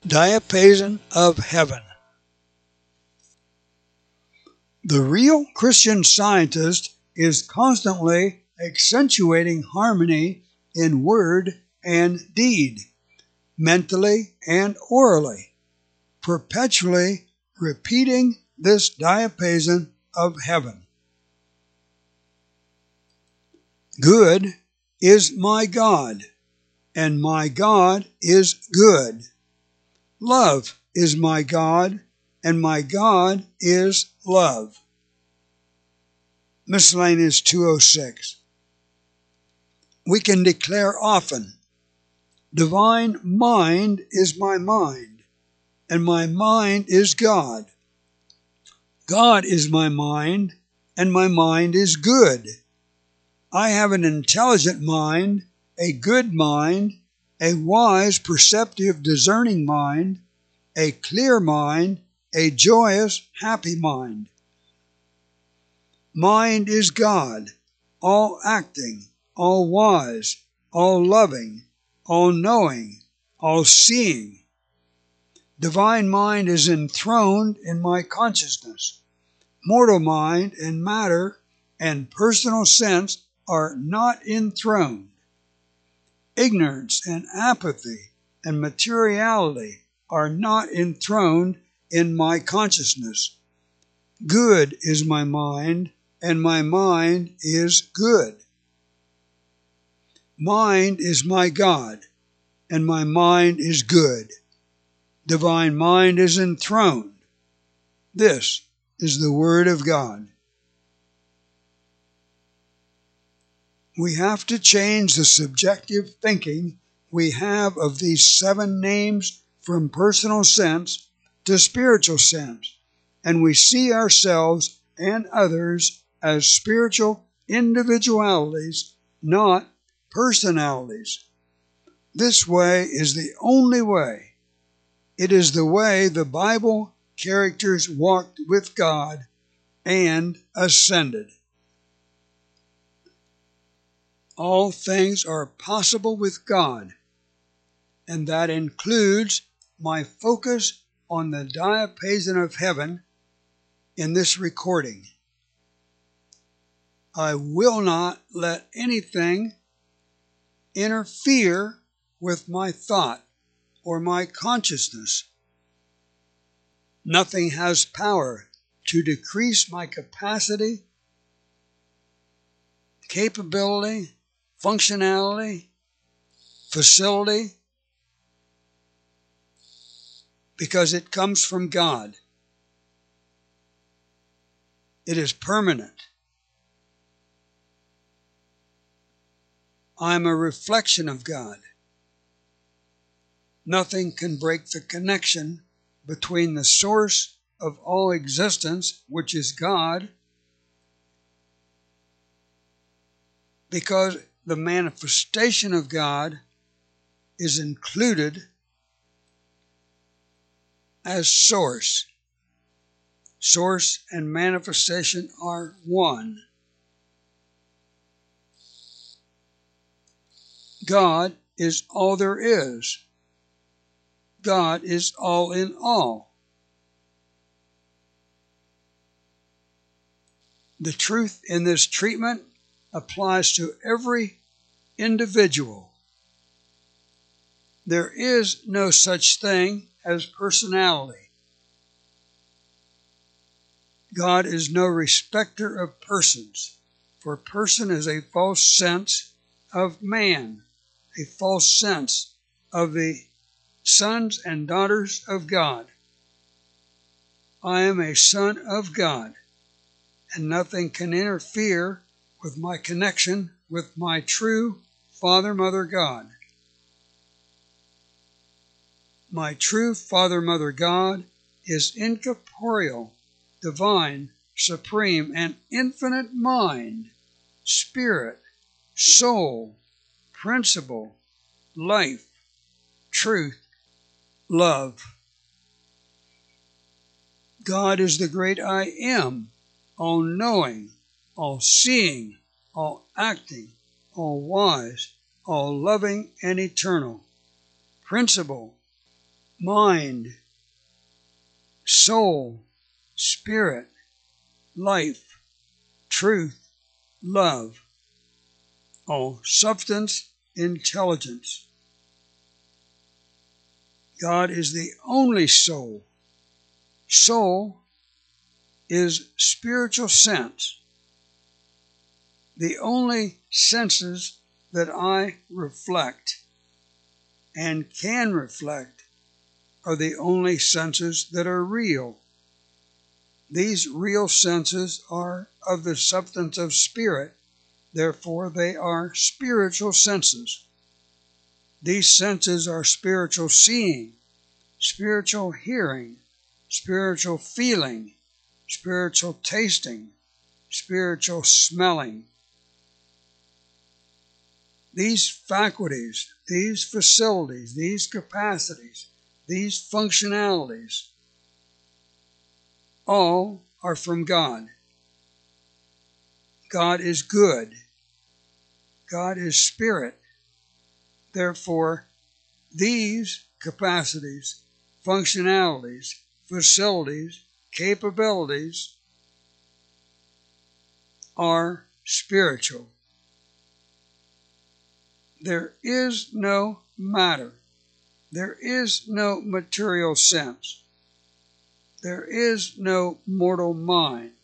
Diapason of Heaven. The real Christian Scientist is constantly accentuating harmony in word and deed, mentally and orally, perpetually repeating this diapason of heaven. Good is my God, and my God is good. Love is my God, and my God is love. Miscellaneous 206. We can declare often, divine mind is my mind, and my mind is God. God is my mind, and my mind is good. I have an intelligent mind, a good mind, a wise, perceptive, discerning mind, a clear mind, a joyous, happy mind. Mind is God, all acting, all wise, all loving, all knowing, all seeing. Divine mind is enthroned in my consciousness. Mortal mind and matter and personal sense are not enthroned. Ignorance and apathy and materiality are not enthroned in my consciousness. Good is my mind, and my mind is good. Mind is my God, and my mind is good. Divine mind is enthroned. This is the Word of God. We have to change the subjective thinking we have of these 7 names from personal sense to spiritual sense, and we see ourselves and others as spiritual individualities, not personalities. This way is the only way. It is the way the Bible characters walked with God and ascended. All things are possible with God, and that includes my focus on the diapason of heaven in this recording. I will not let anything interfere with my thought or my consciousness. Nothing has power to decrease my capacity, capability, functionality, facility, because it comes from God. It is permanent. I am a reflection of God. Nothing can break the connection between the source of all existence, which is God, because the manifestation of God is included as source. Source and manifestation are one. God is all there is. God is all in all. The truth in this treatment applies to every individual. There is no such thing as personality. God is no respecter of persons, for person is a false sense of man, a false sense of the sons and daughters of God. I am a son of God, and nothing can interfere with my connection with my true Father, Mother, God. My true Father, Mother, God is incorporeal, divine, supreme, and infinite mind, spirit, soul, principle, life, truth, love. God is the great I am, all-knowing, all-seeing, all-acting, all-wise, all-loving, and eternal. Principle, mind, soul, spirit, life, truth, love, all substance, intelligence. God is the only soul. Soul is spiritual sense. The only senses that I reflect and can reflect are the only senses that are real. These real senses are of the substance of spirit, therefore they are spiritual senses. These senses are spiritual seeing, spiritual hearing, spiritual feeling, spiritual tasting, spiritual smelling. These faculties, these facilities, these capacities, these functionalities, all are from God. God is good. God is spirit. Therefore, these capacities, functionalities, facilities, capabilities are spiritual. There is no matter. There is no material sense. There is no mortal mind.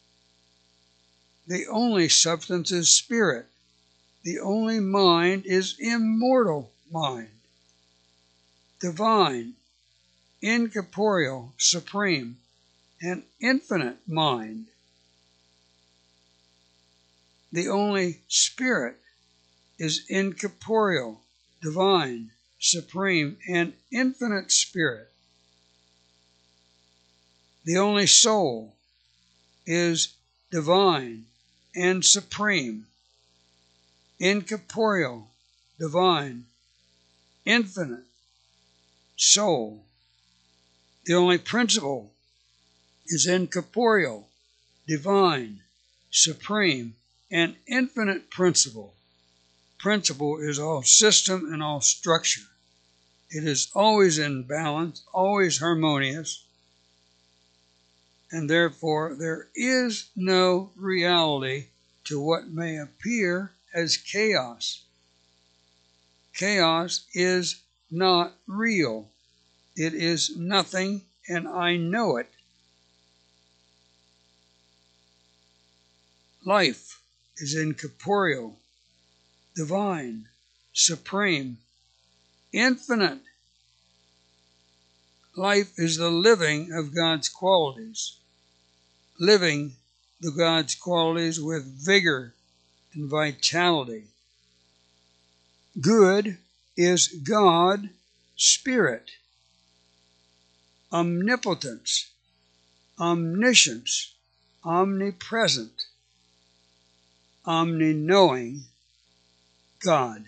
The only substance is spirit. The only mind is immortal mind, divine, incorporeal, supreme, and infinite mind. The only spirit is incorporeal, divine, supreme, and infinite spirit. The only soul is divine and supreme, incorporeal, divine, infinite soul. The only principle is incorporeal, divine, supreme, and infinite principle. Principle is all system and all structure. It is always in balance, always harmonious, and therefore there is no reality to what may appear as chaos. Chaos is not real. It is nothing, and I know it. Life is incorporeal, divine, supreme, infinite. Life is the living of God's qualities, living the God's qualities with vigor and vitality. Good is God, Spirit, omnipotence, omniscience, omnipresent, omni-knowing God.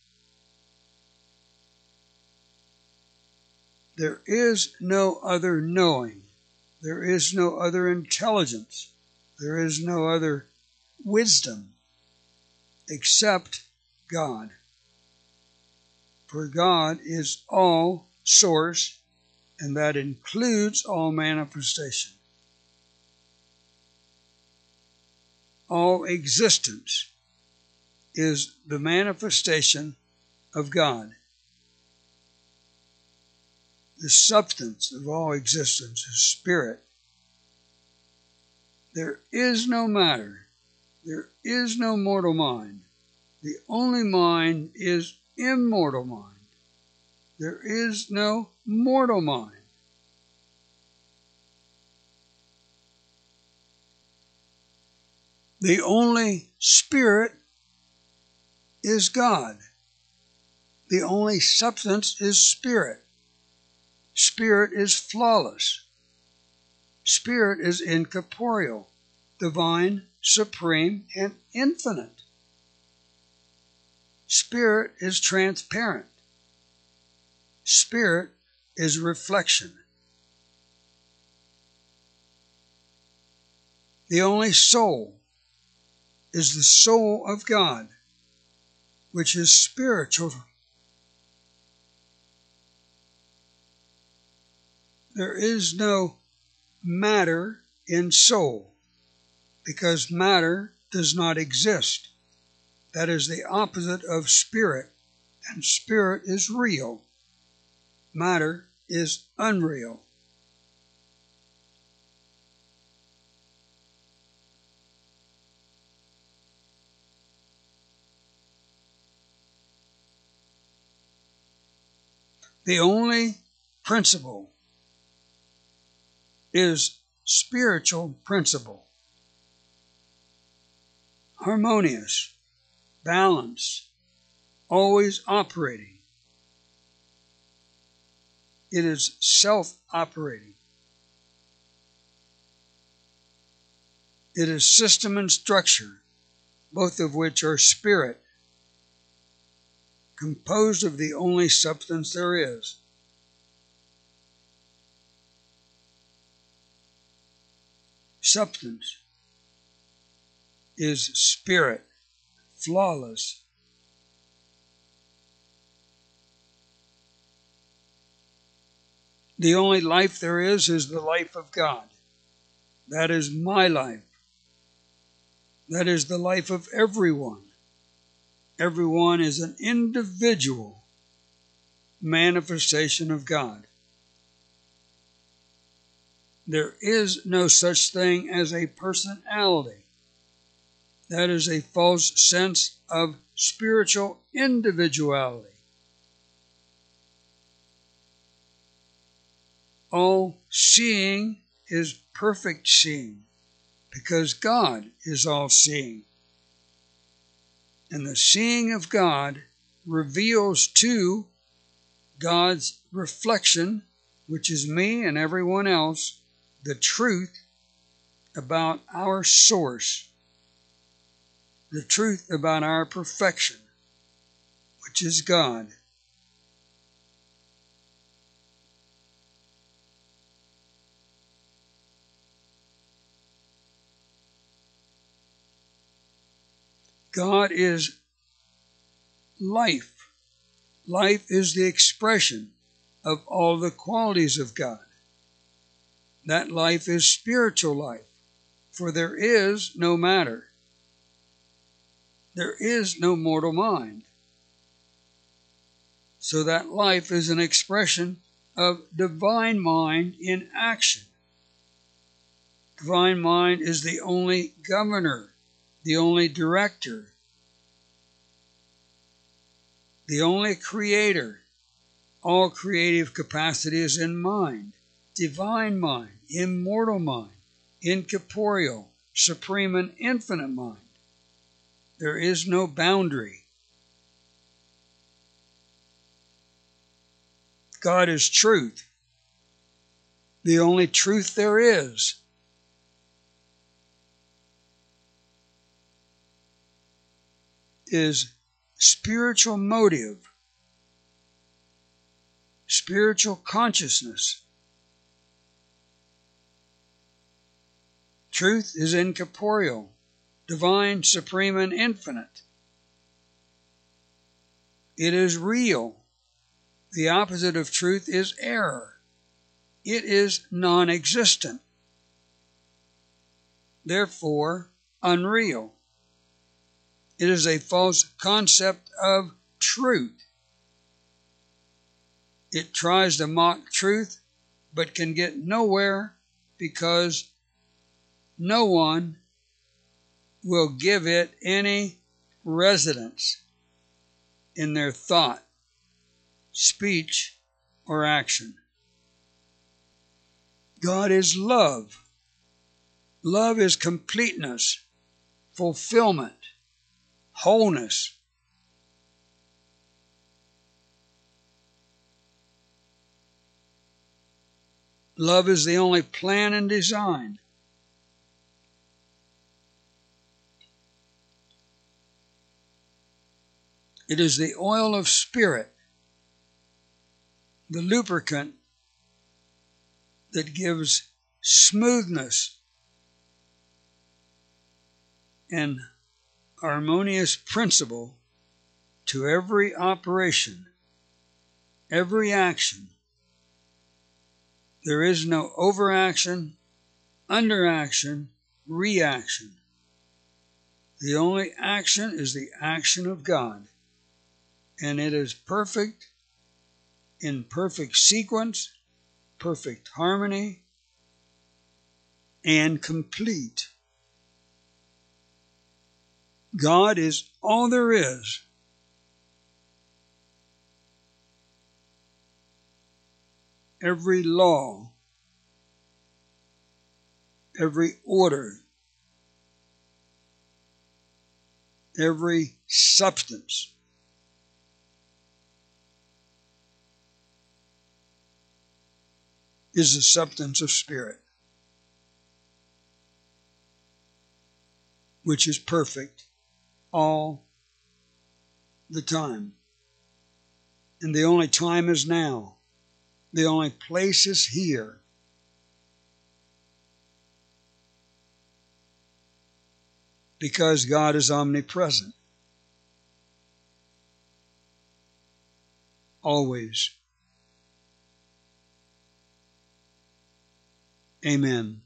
There is no other knowing. There is no other intelligence. There is no other wisdom except God. For God is all source, and that includes all manifestation. All existence is the manifestation of God. The substance of all existence is spirit. There is no matter. There is no mortal mind. The only mind is immortal mind. There is no mortal mind. The only spirit is God. The only substance is spirit. Spirit is flawless. Spirit is incorporeal, divine, supreme, and infinite. Spirit is transparent. Spirit is reflection. The only soul is the soul of God, which is spiritual. There is no matter in soul, because matter does not exist. That is the opposite of spirit, and spirit is real. Matter is unreal. The only principle is spiritual principle. Harmonious, balanced, always operating. It is self-operating. It is system and structure, both of which are spirit, composed of the only substance there is. Substance is spirit, flawless. The only life there is the life of God. That is my life. That is the life of everyone. Everyone is an individual manifestation of God. There is no such thing as a personality. That is a false sense of spiritual individuality. All seeing is perfect seeing, because God is all seeing. And the seeing of God reveals to God's reflection, which is me and everyone else, the truth about our source, the truth about our perfection, which is God. God is life. Life is the expression of all the qualities of God. That life is spiritual life, for there is no matter. There is no mortal mind. So that life is an expression of divine mind in action. Divine mind is the only governor, the only director, the only creator. All creative capacity is in mind. Divine mind, immortal mind, incorporeal, supreme and infinite mind. There is no boundary. God is truth. The only truth there is. Is spiritual motive, spiritual consciousness. Truth is incorporeal, divine, supreme, and infinite. It is real. The opposite of truth is error. It is non-existent. Therefore, unreal. It is a false concept of truth. It tries to mock truth, but can get nowhere because no one will give it any residence in their thought, speech, or action. God is love. Love is completeness, fulfillment, wholeness. Love is the only plan and design. It is the oil of spirit, the lubricant that gives smoothness and harmonious principle to every operation, every action There is no overaction, underaction, reaction. The only action is the action of God, and it is perfect, in perfect sequence, perfect harmony, and complete. God is all there is. Every law, every order, every substance is the substance of spirit, which is perfect all the time. And the only time is now. The only place is here. Because God is omnipresent. Always. Amen.